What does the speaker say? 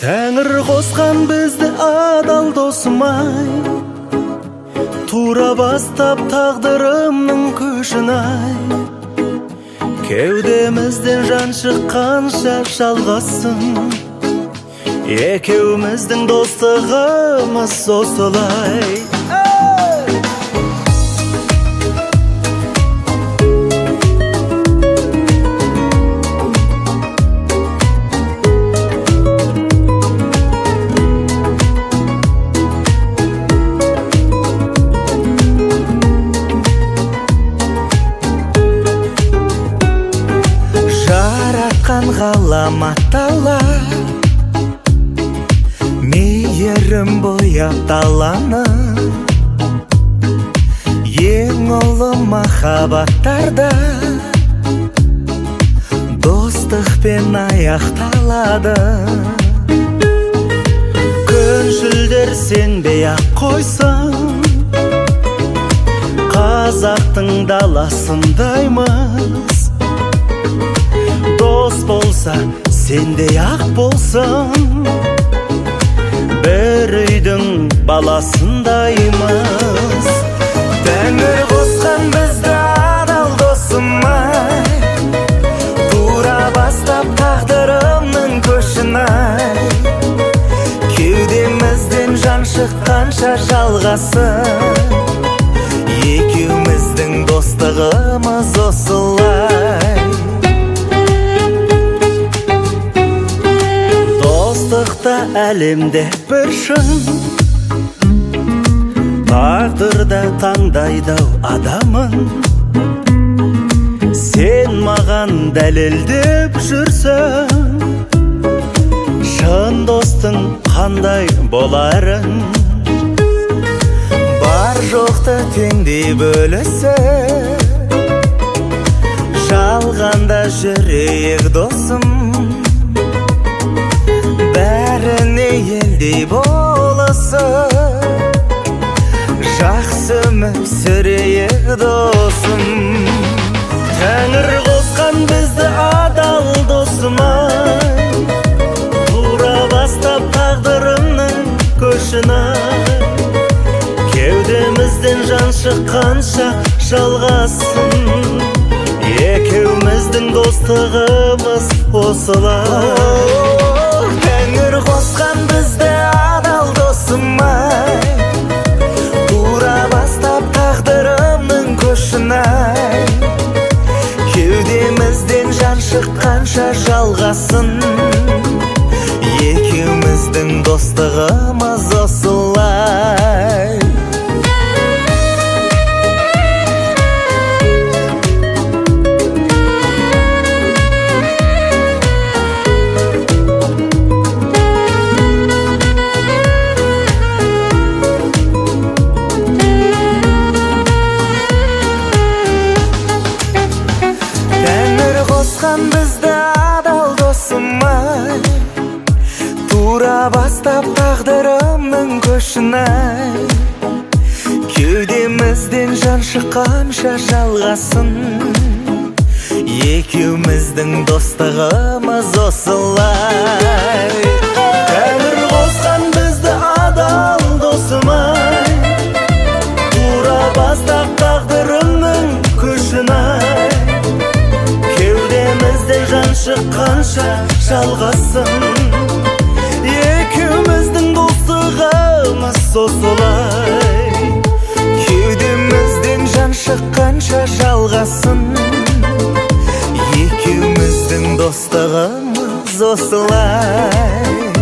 Тәңір қосқан бізді адал досым-ай, тура бастап тағдырымның көшін-ай. Кеудемізден жан шыққанша жалғасын, екеуміздің достығымыз осылай. Ғаламат талай, мейірім бояп даланы, ең ұлы махаббаттарда достықпен аяқталады. Күншілдер сенбей-ақ қойсын, қазақтың даласындаймыз. Дос болса, сендей-ақ болсын, бір үйдің баласындаймыз. Тәңір қосқан бізді адал досым-ай, тура бастап тағдырымның көшін-ай. Кеудемізден жан шыққанша жалғасын, екеуміздің достығымыз осылай. Достықта әлемде бір шын, тағдырда таңдайды-ау адамын. Сен маған дәлелдеп жүрсің, шын достың қандай боларын. Бар жоқты теңдей бөлісіп, жалғанда жүрейік досым. Бәріне елдей болысып, жақсы өмір сүрейік досым. Тәңір қосқан бізді адал досым-ай, тура бастап тағдырымның көшін-ай. Кеудемізден жан шыққанша жалғасын, екеуміздің достығымыз осылай. Тәңір қосқан бізді адал досым-ай, тура бастап тағдырымның көшін-ай. Кеудемізден жан шыққанша жалғасын, екеуміздің достығымыз осылай. Бізді адал досым-ай, тура бастап тағдырымның көшін-ай. Кеудемізден жан шыққанша жалғасын, екеуміздің достығымыз осылай. Тәңір қосқан бізді адал досым-ай, тура бастап тағдырымның көшін-ай. Жан шыққанша жалғасын, екеуміздің достығымыз осылай. Кеудемізден жан шыққанша жалғасын, екеуміздің достығымыз осылай.